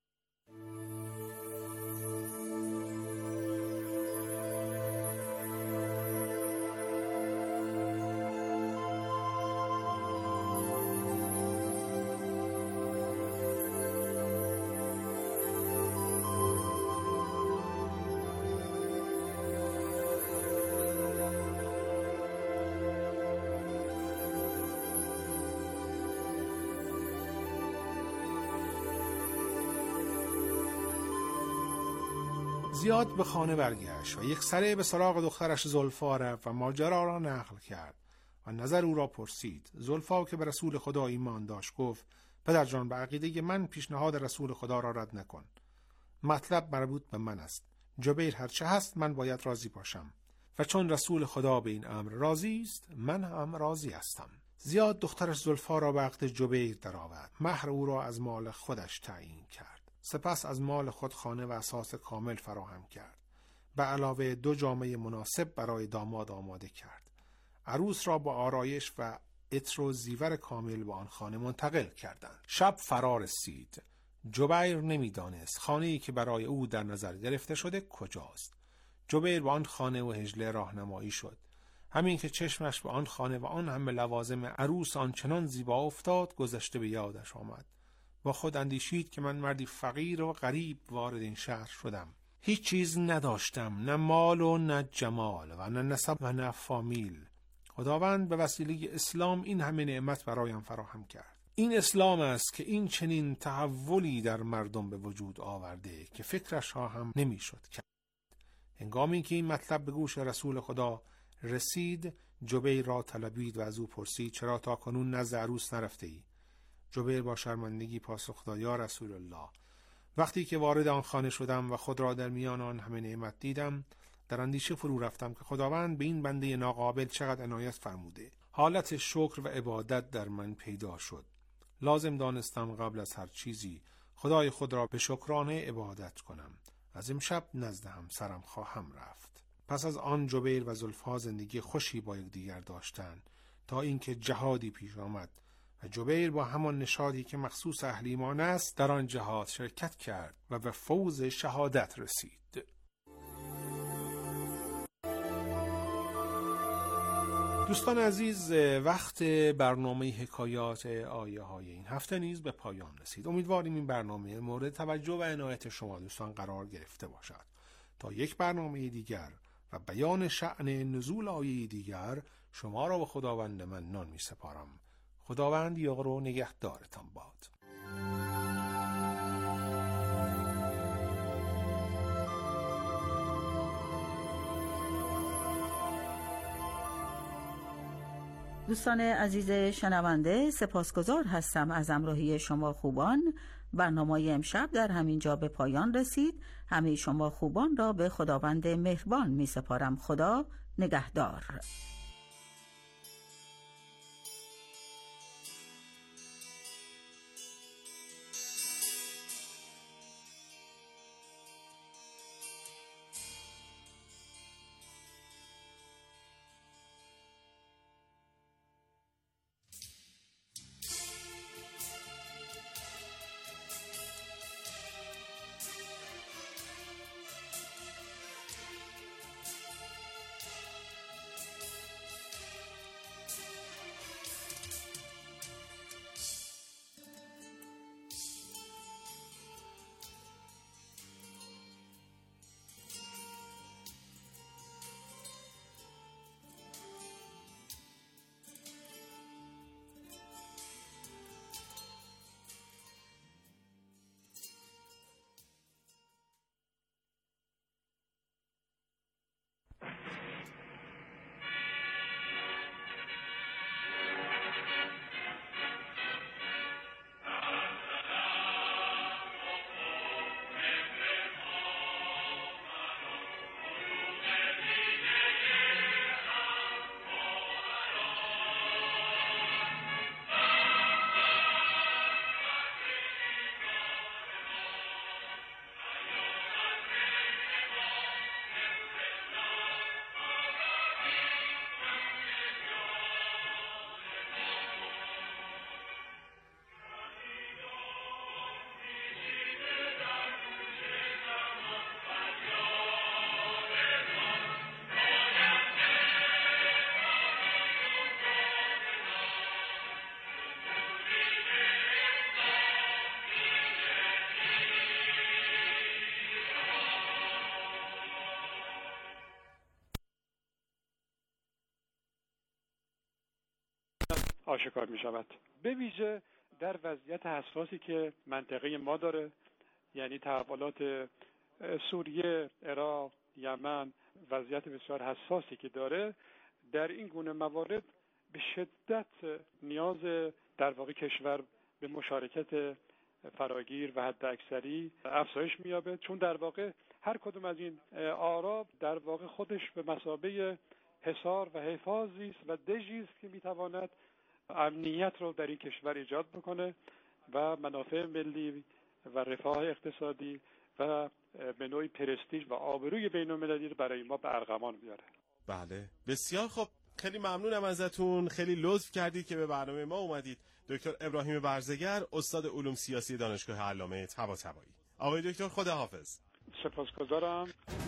زیاد به خانه برگشت و یک سره به سراغ دخترش زلفا رفت و ماجرا را نقل کرد و نظر او را پرسید. زلفا که به رسول خدا ایمان داشت گفت: پدر جان، به عقیده من پیشنهاد رسول خدا را رد نکن. مطلب مربوط به من است. جبیر هرچه هست من باید راضی باشم و چون رسول خدا به این امر راضی است من هم راضی هستم. زیاد دخترش زلفا را به عقد جبیر درآورد. مهر او را از مال خودش تعیین کرد. سپس از مال خود خانه و اساس کامل فراهم کرد. به علاوه 2 جامه مناسب برای داماد آماده کرد. عروس را با آرایش و عطر و زیور کامل به آن خانه منتقل کردند. شب فرا رسید. جبیر نمیدانست خانه‌ای که برای او در نظر گرفته شده کجاست. جبیر به آن خانه و حجله راهنمایی شد. همین که چشمش به آن خانه و آن همه لوازم عروس آنچنان زیبا افتاد گذشته به یادش آمد. با خود اندیشید که من مردی فقیر و غریب وارد این شهر شدم. هیچ چیز نداشتم، نه مال و نه جمال و نه نسب و نه فامیل. خداوند به وسیله اسلام این همه نعمت برایم فراهم کرد. این اسلام است که این چنین تحولی در مردم به وجود آورده که فکرش ها هم نمیشد کرد. هنگامی که این مطلب به گوش رسول خدا رسید، جبیر را طلبید و از او پرسید: چرا تا کنون نزد عروس نرفته ای؟ جبیر با شرمندگی پاسخ داد: یا رسول الله، وقتی که وارد آن خانه شدم و خود را در میان آن همه نعمت دیدم در اندیشه فرو رفتم که خداوند به این بنده ناقابل چقدر عنایت فرموده. حالت شکر و عبادت در من پیدا شد. لازم دانستم قبل از هر چیزی خدای خود را به شکرانه عبادت کنم. از امشب نزد همسرم خواهم رفت. پس از آن جبیر و زلفا زندگی خوشی با یکدیگر داشتند تا اینکه جهادی پیش آمد و جبیر با همان نشاطی که مخصوص اهل ایمان است در آن جهاد شرکت کرد و به فوز شهادت رسید. دوستان عزیز، وقت برنامه حکایات آیه های این هفته نیز به پایان رسید. امیدواریم این برنامه مورد توجه و عنایت شما دوستان قرار گرفته باشد. تا یک برنامه دیگر و بیان شأن نزول آیه دیگر، شما را به خداوند منان می سپارم. خداوند یار و نگهدارتان باد. دوستان عزیز شنونده، سپاسگزار هستم از همراهی شما خوبان. برنامه امشب در همین جا به پایان رسید. همه شما خوبان را به خداوند مهربان می سپارم. خدا نگهدار. آشکار می شود، به ویژه در وضعیت حساسی که منطقه ما داره، یعنی تحولات سوریه، عراق، یمن، وضعیت بسیار حساسی که داره. در این گونه موارد به شدت نیاز در واقع کشور به مشارکت فراگیر و حد اکثری افزایش می‌یابه، چون در واقع هر کدوم از این آرا در واقع خودش به مثابه حصار و حفاظی است و دژی است که می‌تواند امنیت رو در این کشور ایجاد بکنه و منافع ملی و رفاه اقتصادی و به نوعی پرستیژ و آبروی بین‌المللی رو برای ما به ارغوان بیاره. بله، بسیار خوب. خیلی ممنونم ازتون. خیلی لطف کردید که به برنامه ما اومدید. دکتر ابراهیم برزگر، استاد علوم سیاسی دانشگاه علامه طباطبایی. آقای دکتر، خداحافظ. سپاسگزارم.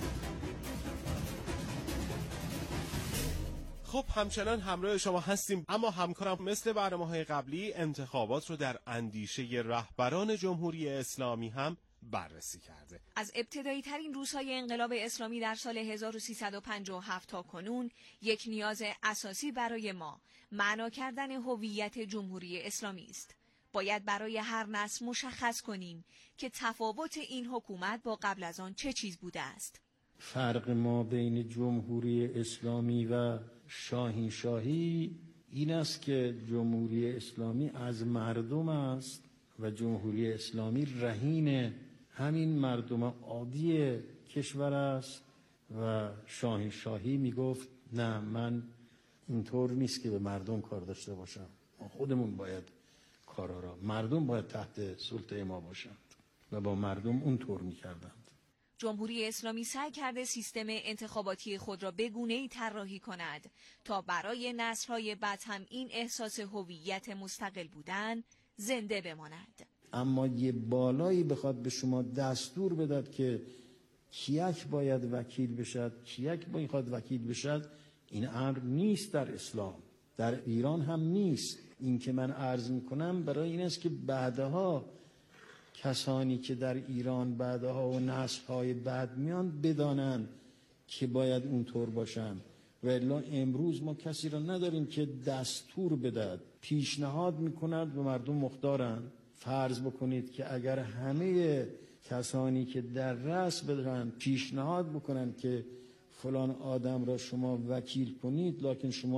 خب همچنان همراه شما هستیم، اما همکارم مثل برنامه‌های قبلی انتخابات رو در اندیشه رهبران جمهوری اسلامی هم بررسی کرده. از ابتدایی ترین روزهای انقلاب اسلامی در سال 1357 تا کنون یک نیاز اساسی برای ما معنا کردن هویت جمهوری اسلامی است. باید برای هر نسل مشخص کنیم که تفاوت این حکومت با قبل از آن چه چیز بوده است. فرق ما بین جمهوری اسلامی و شاهنشاهی این است که جمهوری اسلامی از مردم است و جمهوری اسلامی رهین همین مردم عادی کشور است و شاهنشاهی میگفت نه، من اینطور نیست که به مردم کار داشته باشم، ما خودمون باید کارا را، مردم باید تحت سلطه ما باشند و با مردم اونطور میکردند. جمهوری اسلامی سعی کرده سیستم انتخاباتی خود را به گونه‌ای طراحی کند تا برای نسل‌های بعد هم این احساس هویت مستقل بودن زنده بماند. اما یه بالایی بخواد به شما دستور بداد که کیک باید وکیل بشد، کیک باید وکیل بشد، این امر نیست در اسلام، در ایران هم نیست. این که من عرض میکنم برای این است که بعدها کسانی که در ایران بعدها و نسل‌های بعد میان بدانند که باید اونطور باشن. و الا امروز ما کسی را نداریم که دستور بدهد، پیشنهاد میکند و مردم مختارند. فرض بکنید که اگر همه کسانی که در رأس بدهند پیشنهاد بکنند که فلان آدم را شما وکیل کنید، لکن شما